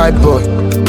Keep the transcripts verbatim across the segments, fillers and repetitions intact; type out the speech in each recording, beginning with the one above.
White boy.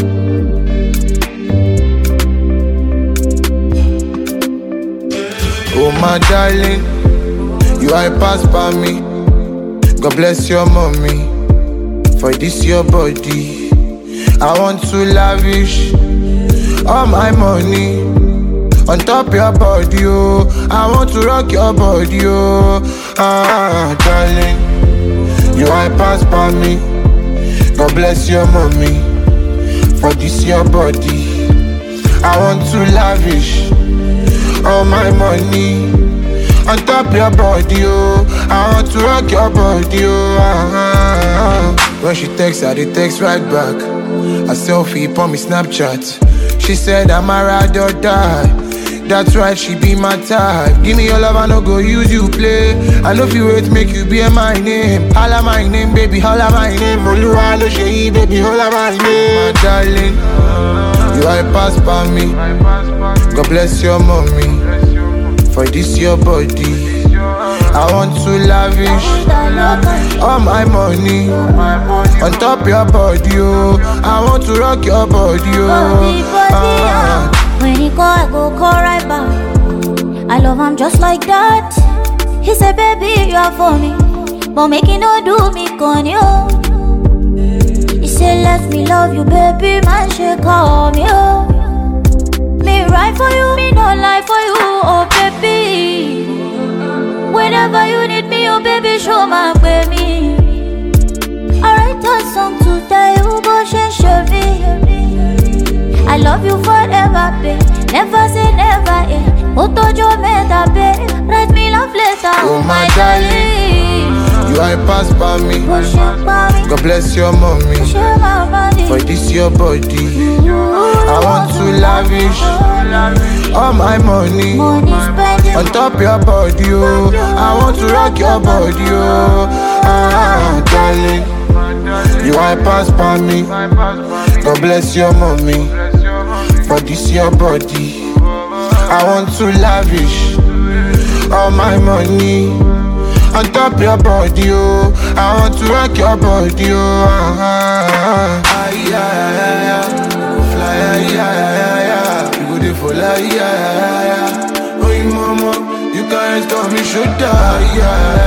Oh my darling, you are a pass by me. God bless your mommy for this your body. I want to lavish all my money on top your body, oh. I want to rock your body, oh. Ah, darling, you are a pass by me. God bless your mommy for this your body. I want to lavish all my money on top your body, oh. I want to rock your body, oh. Ah, when she texts, I dey text right back. A selfie on me Snapchat. She said I'm a ride or die. That's right, she be my type. Give me your love, I no go use you play. I know if you wait, make you be my name. Holla my name, baby, holla my name. Oluwa lo ṣe, baby, holla my name. My darling, you are a pass by me. God bless your mommy for this your body. I want to lavish all my money on top your body, oh. I want to rock your body, oh. Ah. When he call, I go call right back. I love him just like that. He said, baby, you are for me, but make it no do me con you. He said, let me love you, baby, man, she call me, oh. Me right for you, me no lie for you, oh baby. Whenever you need me, oh baby, show my baby. I write a song today, you go change me. I love you forever, babe. Never say never, eh. Otojo meta, babe. Write me love letter, oh my darling. You are a pass by me. God bless your mommy for this your body. I want to lavish all my money on top your body, oh. I want to rock your body, oh. Ah, darling, you are a pass by me. God bless your mommy for this your body. I want to lavish all my money on top your body, oh. I want to rock your body, oh. Ah, ah, yeah, yeah, yeah. We go fly, yeah, yeah, yeah. We go dey for like, yeah, yeah, yeah. Oh, you mama, you can't stop me, should die, yeah.